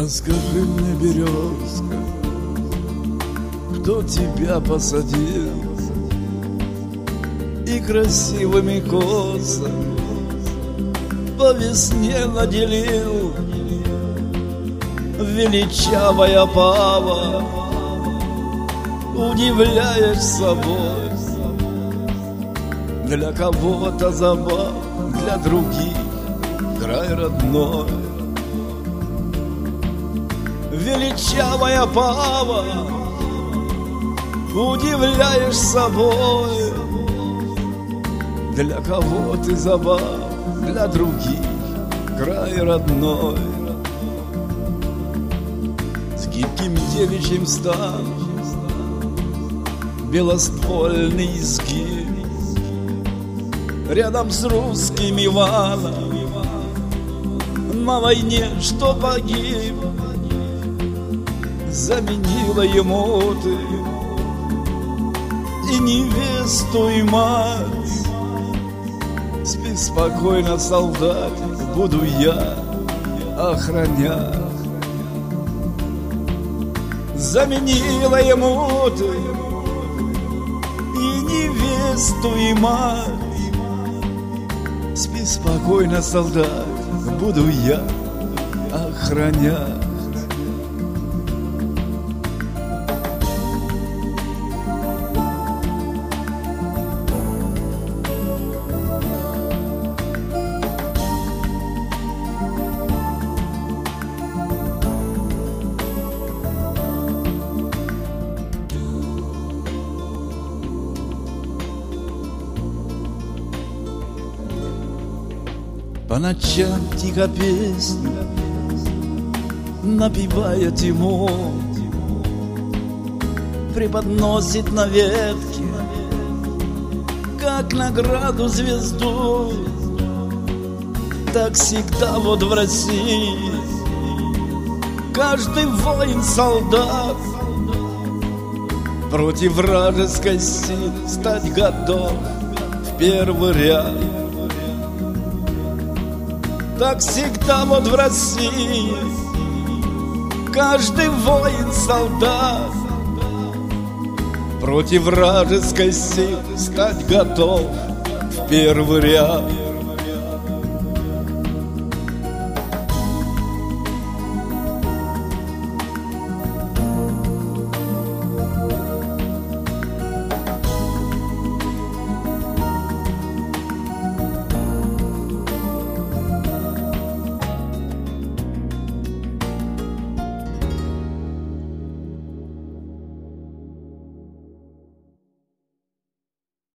А скажи мне, березка, кто тебя посадил и красивыми косами по весне наделил? Величавая пава, удивляешь собой. Для кого-то забав, для других край родной. Величавая пава, удивляешь собой. Для кого ты забав, для других край родной. С гибким девичьим станом белоствольный изгиб, рядом с русским Иваном на войне, что погиб. Заменила ему ты и невесту, и мать. Спи спокойно, солдат, буду я охранять. Заменила ему ты и невесту, и мать. Спи спокойно, солдат, буду я охранять. По ночам тихо песню напевает ему, преподносит на ветке, как награду, звезду. Так всегда вот в России каждый воин-солдат против вражеской силы стать готов в первый ряд. Так всегда вот в России каждый воин-солдат против вражеской силы стать готов в первый ряд.